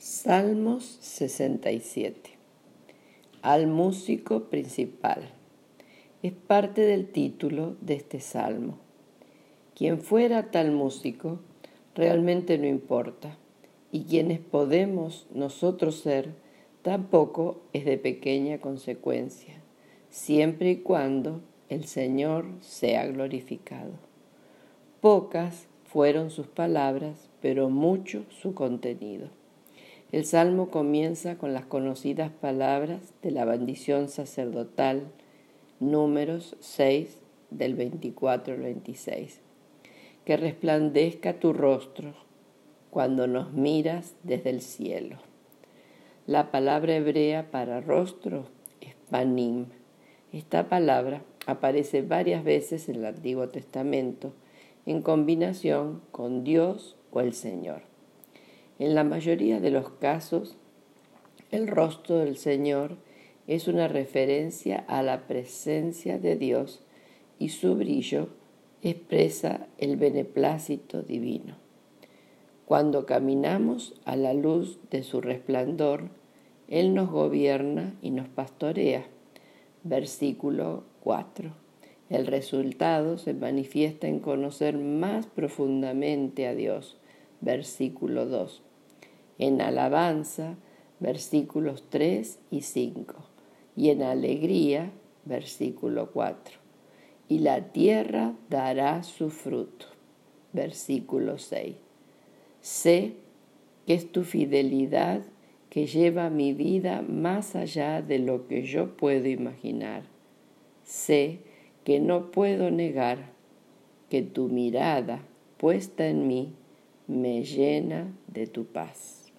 Salmos 67. Al músico principal. Es parte del título de este salmo. Quien fuera tal músico realmente no importa, y quienes podemos nosotros ser tampoco es de pequeña consecuencia, siempre y cuando el Señor sea glorificado. Pocas fueron sus palabras, pero mucho su contenido. El salmo comienza con las conocidas palabras de la bendición sacerdotal, Números 6, del 24 al 26. Que resplandezca tu rostro cuando nos miras desde el cielo. La palabra hebrea para rostro es panim. Esta palabra aparece varias veces en el Antiguo Testamento en combinación con Dios o el Señor. En la mayoría de los casos, el rostro del Señor es una referencia a la presencia de Dios y su brillo expresa el beneplácito divino. Cuando caminamos a la luz de su resplandor, Él nos gobierna y nos pastorea. Versículo 4. El resultado se manifiesta en conocer más profundamente a Dios. Versículo 2. En alabanza, versículos 3 y 5, y en alegría, versículo 4. Y la tierra dará su fruto, versículo 6. Sé que es tu fidelidad que lleva mi vida más allá de lo que yo puedo imaginar. Sé que no puedo negar que tu mirada puesta en mí me llena de tu paz.